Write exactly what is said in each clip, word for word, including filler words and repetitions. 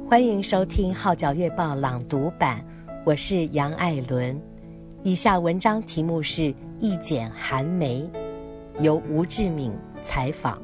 欢迎收听《号角月报》朗读版，我是杨爱伦。以下文章题目是《一剪寒梅》，由吴志敏采访。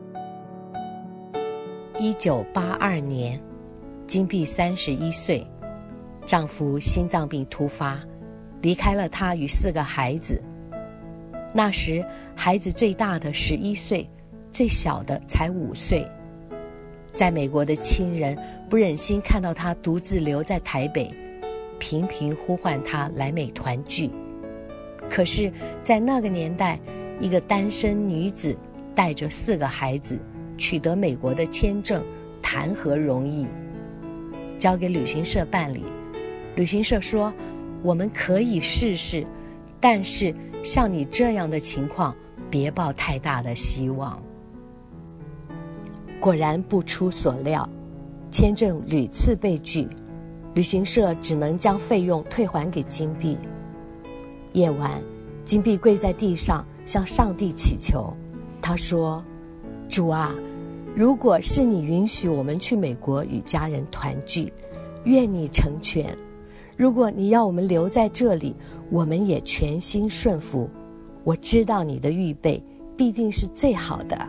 一九八二年，金碧三十一岁，丈夫心脏病突发，离开了她与四个孩子。那时，孩子最大的十一岁，最小的才五岁。在美国的亲人不忍心看到她独自留在台北，频频呼唤她来美团聚。可是在那个年代，一个单身女子带着四个孩子取得美国的签证，谈何容易？交给旅行社办理。旅行社说，我们可以试试，但是像你这样的情况，别抱太大的希望。果然不出所料，签证屡次被拒，旅行社只能将费用退还给金碧。夜晚，金碧跪在地上向上帝祈求，她说：主啊，如果是你允许我们去美国与家人团聚，愿你成全；如果你要我们留在这里，我们也全心顺服。我知道你的预备必定是最好的。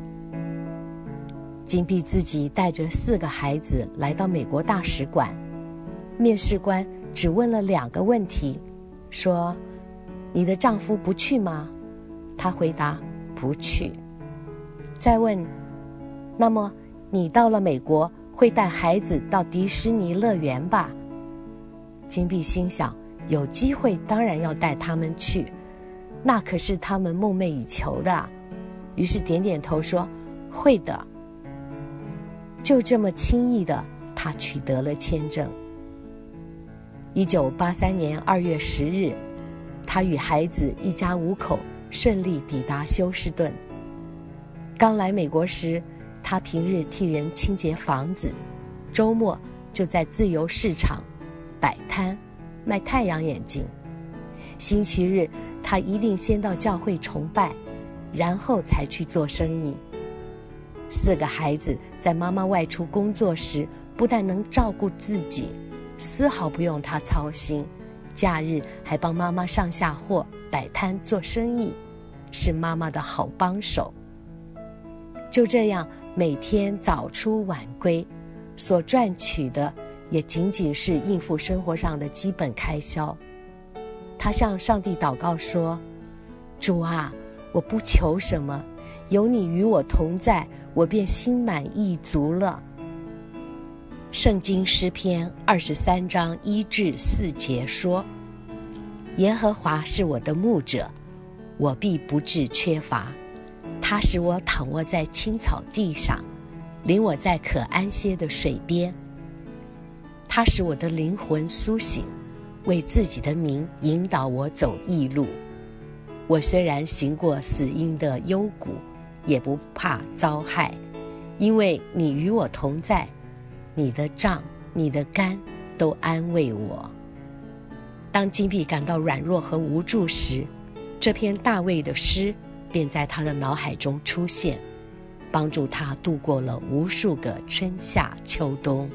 金碧自己带着四个孩子来到美国大使馆，面试官只问了两个问题，说：你的丈夫不去吗？她回答：不去。再问：那么你到了美国会带孩子到迪士尼乐园吧？金碧心想，有机会当然要带他们去，那可是他们梦寐以求的。于是点点头说：会的。就这么轻易的，他取得了签证。一九八三年二月十日，他与孩子一家五口顺利抵达休斯顿。刚来美国时，他平日替人清洁房子，周末就在自由市场摆摊卖太阳眼镜。星期日，他一定先到教会崇拜，然后才去做生意。四个孩子在妈妈外出工作时，不但能照顾自己，丝毫不用他操心，假日还帮妈妈上下货、摆摊做生意，是妈妈的好帮手。就这样，每天早出晚归，所赚取的也仅仅是应付生活上的基本开销。他向上帝祷告说：主啊，我不求什么，有你与我同在，我便心满意足了。圣经诗篇二十三章一至四节说：耶和华是我的牧者，我必不致缺乏。他使我躺卧在青草地上，领我在可安歇的水边。他使我的灵魂苏醒，为自己的名引导我走义路。我虽然行过死荫的幽谷，也不怕遭害，因为你与我同在，你的杖你的竿都安慰我。当金碧感到软弱和无助时，这篇大卫的诗便在他的脑海中出现，帮助他度过了无数个春夏秋冬。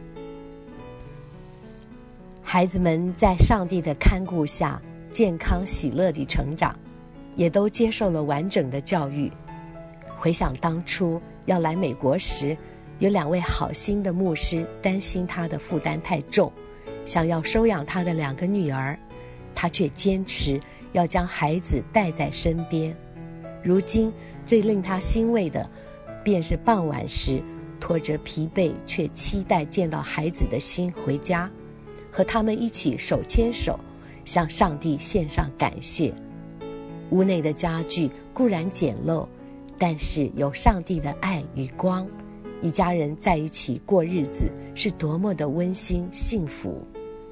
孩子们在上帝的看顾下健康喜乐地成长，也都接受了完整的教育。回想当初要来美国时，有两位好心的牧师担心他的负担太重，想要收养他的两个女儿，他却坚持要将孩子带在身边。如今最令他欣慰的，便是傍晚时拖着疲惫却期待见到孩子的心回家，和他们一起手牵手向上帝献上感谢。屋内的家具固然简陋，但是有上帝的爱与光，一家人在一起过日子是多么的温馨幸福。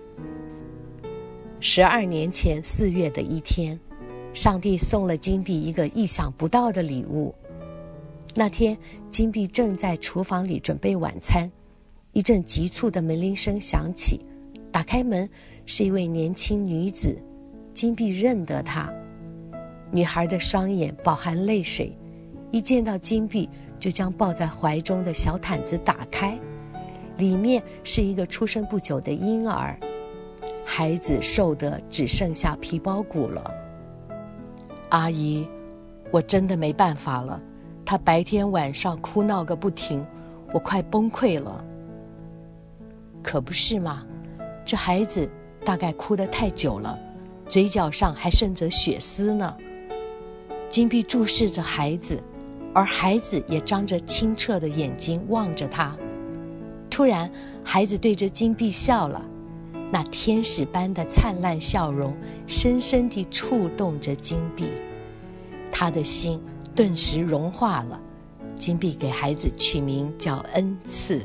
十二年前四月的一天，上帝送了金碧一个意想不到的礼物。那天，金碧正在厨房里准备晚餐，一阵急促的门铃声响起，打开门，是一位年轻女子。金碧认得她，女孩的双眼饱含泪水，一见到金碧就将抱在怀中的小毯子打开， 里面是一个出生不久的婴儿，孩子瘦得只剩下皮包骨了。阿姨，我真的没办法了，他白天晚上哭闹个不停，我快崩溃了。可不是嘛，这孩子大概哭得太久了，嘴角上还渗着血丝呢。金碧注视着孩子，而孩子也张着清澈的眼睛望着他。突然，孩子对着金碧笑了，那天使般的灿烂笑容深深地触动着金碧，他的心顿时融化了。金碧给孩子取名叫恩赐。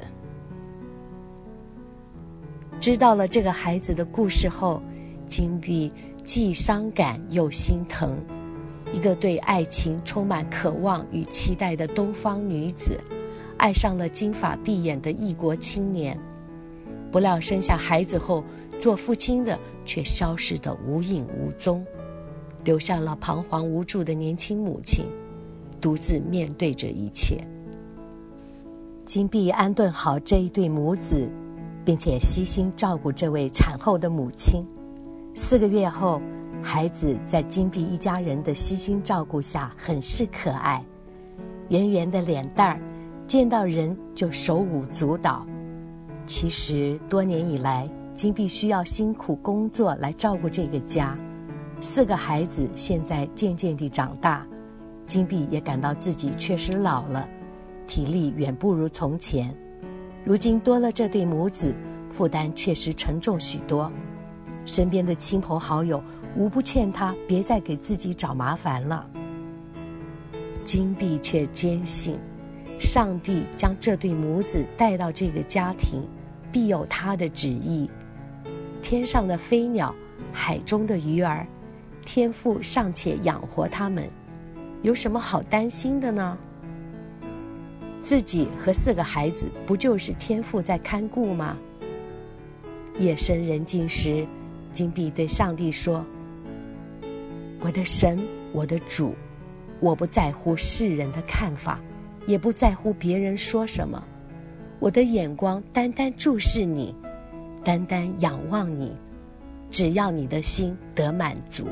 知道了这个孩子的故事后，金碧既伤感又心疼。一个对爱情充满渴望与期待的东方女子，爱上了金发碧眼的异国青年。不料生下孩子后，做父亲的却消失得无影无踪，留下了彷徨无助的年轻母亲，独自面对着一切。金碧安顿好这一对母子，并且悉心照顾这位产后的母亲。四个月后，孩子在金碧一家人的悉心照顾下很是可爱，圆圆的脸蛋儿，见到人就手舞足蹈。其实多年以来，金碧需要辛苦工作来照顾这个家。四个孩子现在渐渐地长大，金碧也感到自己确实老了，体力远不如从前。如今多了这对母子，负担确实沉重许多。身边的亲朋好友无不劝他别再给自己找麻烦了。金碧却坚信，上帝将这对母子带到这个家庭，必有他的旨意。天上的飞鸟，海中的鱼儿，天父尚且养活他们，有什么好担心的呢？自己和四个孩子不就是天父在看顾吗？夜深人静时，金碧对上帝说：我的神，我的主，我不在乎世人的看法，也不在乎别人说什么，我的眼光单单注视你，单单仰望你，只要你的心得满足。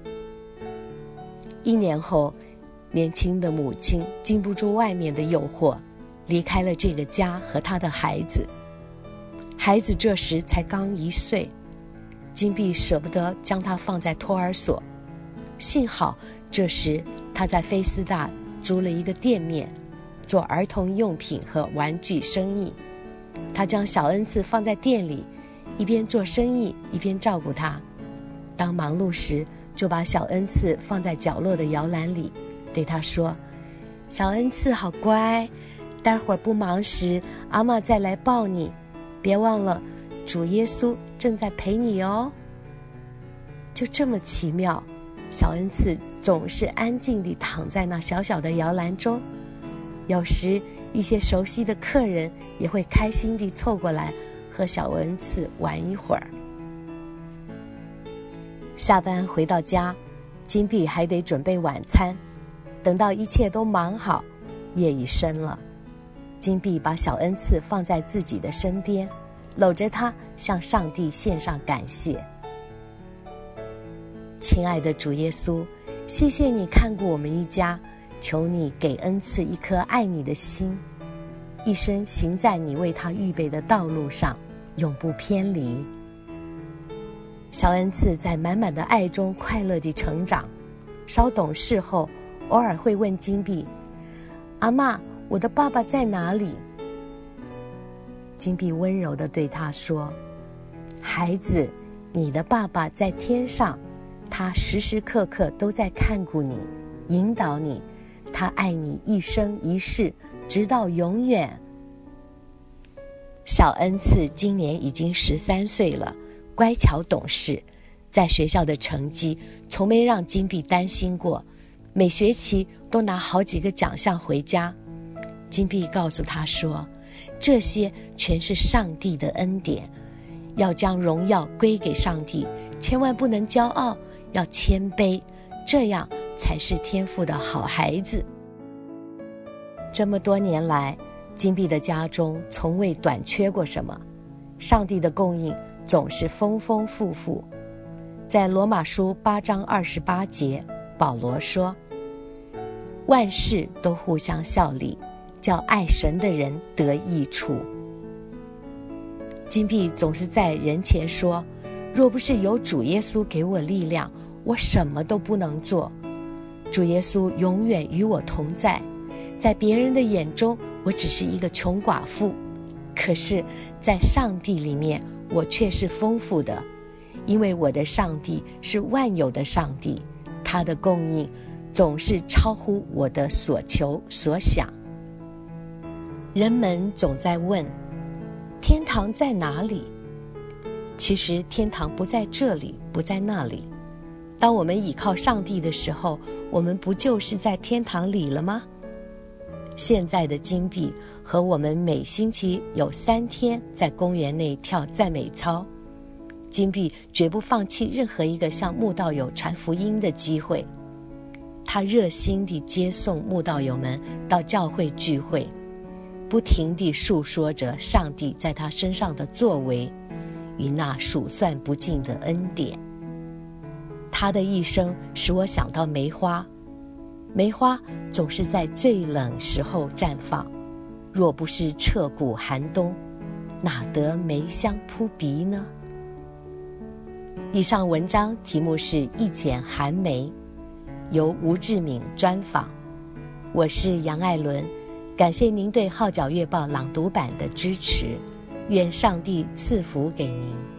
一年后，年轻的母亲经不住外面的诱惑，离开了这个家和她的孩子。孩子这时才刚一岁，金碧舍不得将他放在托儿所。幸好这时他在菲斯大租了一个店面，做儿童用品和玩具生意。他将小恩赐放在店里，一边做生意一边照顾他。当忙碌时，就把小恩赐放在角落的摇篮里，对他说：小恩赐好乖，待会儿不忙时，阿嬷再来抱你，别忘了主耶稣正在陪你哦。就这么奇妙，小恩赐总是安静地躺在那小小的摇篮中，有时一些熟悉的客人也会开心地凑过来和小恩赐玩一会儿。下班回到家，金碧还得准备晚餐，等到一切都忙好，夜已深了。金碧把小恩赐放在自己的身边，搂着他向上帝献上感谢。亲爱的主耶稣，谢谢你看顾我们一家，求你给恩赐一颗爱你的心，一生行在你为他预备的道路上，永不偏离。小恩赐在满满的爱中快乐地成长，稍懂事后，偶尔会问金碧：阿嬷，我的爸爸在哪里？金碧温柔地对他说：孩子，你的爸爸在天上，他时时刻刻都在看顾你，引导你，他爱你一生一世，直到永远。小恩赐今年已经十三岁了，乖巧懂事，在学校的成绩从没让金碧担心过，每学期都拿好几个奖项回家。金碧告诉他说，这些全是上帝的恩典，要将荣耀归给上帝，千万不能骄傲，要谦卑，这样才是天父的好孩子。这么多年来， 金币的家中从未短缺过什么，上帝的供应总是丰丰富富。在罗马书八章二十八节，保罗说，万事都互相效力，叫爱神的人得益处。金币总是在人前说，若不是有主耶稣给我力量，我什么都不能做。主耶稣永远与我同在，在别人的眼中我只是一个穷寡妇，可是在上帝里面我却是丰富的，因为我的上帝是万有的上帝，他的供应总是超乎我的所求所想。人们总在问，天堂在哪里？其实天堂不在这里，不在那里。当我们倚靠上帝的时候，我们不就是在天堂里了吗？现在的金币和我们每星期有三天在公园内跳赞美操，金币绝不放弃任何一个向慕道友传福音的机会。他热心地接送慕道友们到教会聚会，不停地述说着上帝在他身上的作为与那数算不尽的恩典。他的一生使我想到梅花，梅花总是在最冷时候绽放，若不是彻骨寒冬，哪得梅香扑鼻呢？以上文章题目是《一剪寒梅》，由吴志敏专访。我是杨爱伦，感谢您对《号角月报》朗读版的支持，愿上帝赐福给您。